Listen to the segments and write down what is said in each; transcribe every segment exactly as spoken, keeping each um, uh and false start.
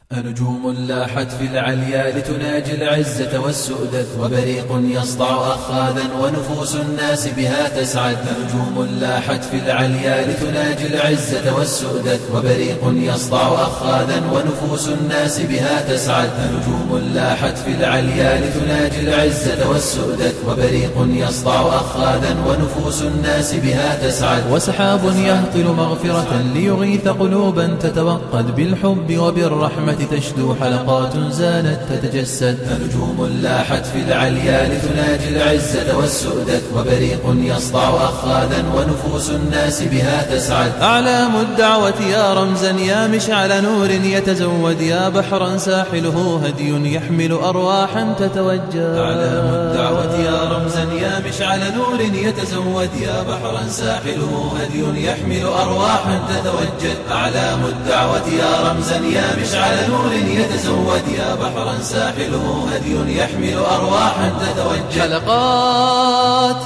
نجوم لاحت في العليا لتناجي العزة والسؤدد، وبريق يسطع أخاذا ونفوس الناس بها تسعد. نجوم لاحت في العليا لتناجي العزة والسؤدد، وبريق يسطع أخاذا ونفوس الناس بها تسعد. نجوم لاحت في العليا لتناجي العزة والسؤدد، وبريق يسطع أخاذا ونفوس الناس بها تسعد. وسحاب يهطل مغفرة ليغيث قلوبا تتوقد، بالحب وبالرحمة تشدو حلقات زانت تتجسد. نجوم لاحت في العليا لتناجي العزة والسؤدد، وبريق يسطع أخاذا ونفوس الناس بها تسعد. أعلام الدعوة يا رمزا يا مشعل نور يتزود، يا بحرا ساحله هدي يحمل أرواحا تتوجه. أعلام الدعوة يا رمزا يا مشعل نور يتزود، يا بحرا ساحله هدي يحمل أرواحا تتوجد. أعلام الدعوة يا رمزا يا مشعل نور يتزود، يا بحرا ساحله هدي يحمل أرواحا تتوجد. حلقات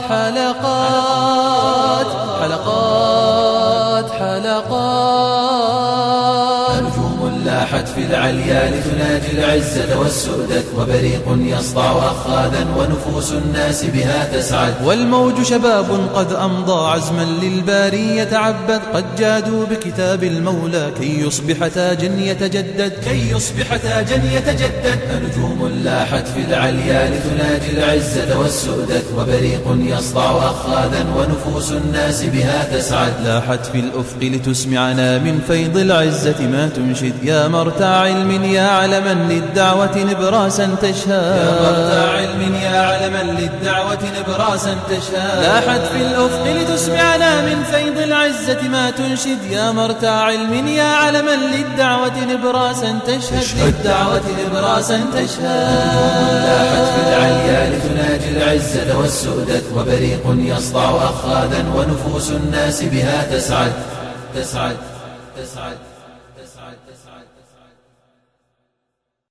حلقات حلقات حلقات نجوم لاحت في العليا لتناجي العزة والسؤدد، وبريق يسطع أخاذا ونفوس الناس بها تسعد. والموج شباب قد أمضى عزما للباري يتعبد، قد جادوا بكتاب المولى كي يصبح تاجا يتجدد، كي يصبح تاجا يتجدد. نجوم لاحت في العليا لتناجي العزة والسؤدد، وبريق يسطع أخاذا ونفوس الناس بها تسعد. لاحت في الأفق لتسمعنا من فيض العزة ما تنشد، يا مرتع علم يا علما للدعوة نبراسا تشهد، يا مرتع علم يا علما للدعوة نبراسا تشهد. لاحت في الأفق لتسمعنا من فيض العزة ما تنشد، يا مرتع علم يا علما للدعوة نبراسا تشهد، للدعوة نبراسا تشهد. لاحت في العليا لتناجي العزة والسؤدد، وبريق يسطع أخاذا ونفوس الناس بها تسعد تسعد تسعد تسعد تسعد.